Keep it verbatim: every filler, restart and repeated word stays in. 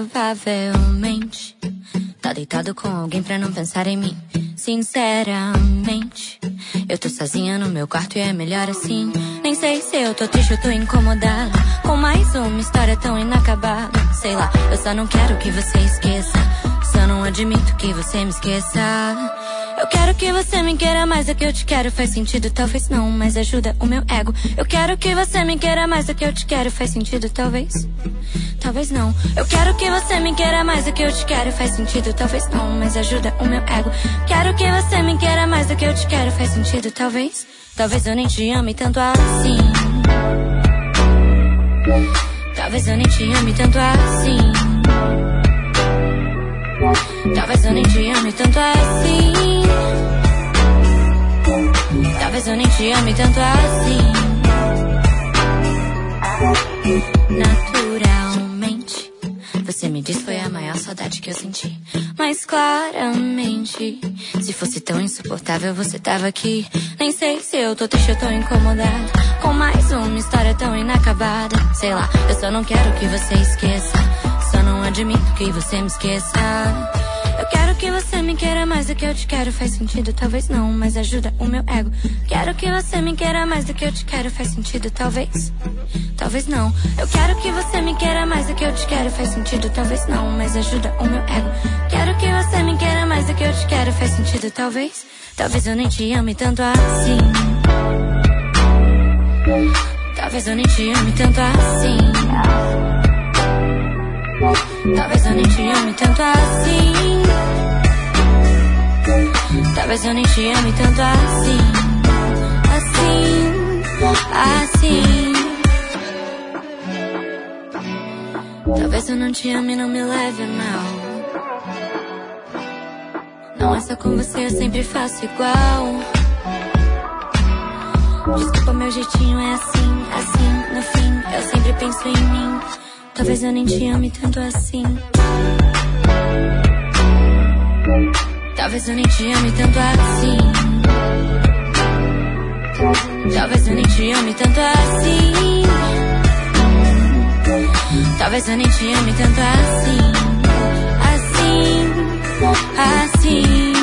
provavelmente tá deitado com alguém pra não pensar em mim. Sinceramente, eu tô sozinha no meu quarto e é melhor assim. Nem sei se eu tô triste ou tô incomodada com mais uma história tão inacabada. Sei lá, eu só não quero que você esqueça. Só não admito que você me esqueça. Eu quero que você me queira mais do que eu te quero. Faz sentido, talvez não, mas ajuda o meu ego. Eu quero que você me queira mais do que eu te quero. Faz sentido, talvez, talvez não. Eu quero que você me queira mais do que eu te quero. Faz sentido, talvez não, mas ajuda o meu ego. Quero que você me queira mais do que eu te quero. Faz sentido, talvez, talvez eu nem te ame tanto assim. Talvez eu nem te ame tanto assim. Talvez eu nem te ame tanto assim. Talvez eu nem te ame tanto assim. Naturalmente, você me diz foi a maior saudade que eu senti. Mas claramente, se fosse tão insuportável você tava aqui. Nem sei se eu tô triste ou tô incomodada com mais uma história tão inacabada. Sei lá, eu só não quero que você esqueça. Só não admito que você me esqueça. Eu quero que você me queira mais do que eu te quero. Faz sentido, talvez não, mas ajuda o meu ego. Quero que você me queira mais do que eu te quero. Faz sentido, talvez, talvez não. Eu quero que você me queira mais do que eu te quero. Faz sentido, talvez não, mas ajuda o meu ego. Quero que você me queira mais do que eu te quero. Faz sentido, talvez, talvez eu nem te ame tanto assim. Talvez eu nem te ame tanto assim. Talvez eu nem te ame tanto assim. Talvez eu nem te ame tanto assim. Assim, assim. Talvez eu não te ame e não me leve a mal. Não é só com você, eu sempre faço igual. Desculpa, meu jeitinho é assim, assim. No fim, eu sempre penso em mim. Talvez eu nem te ame tanto assim. Talvez eu nem te ame tanto assim. Talvez eu nem te ame tanto assim. Talvez eu nem te ame tanto assim. Assim, assim.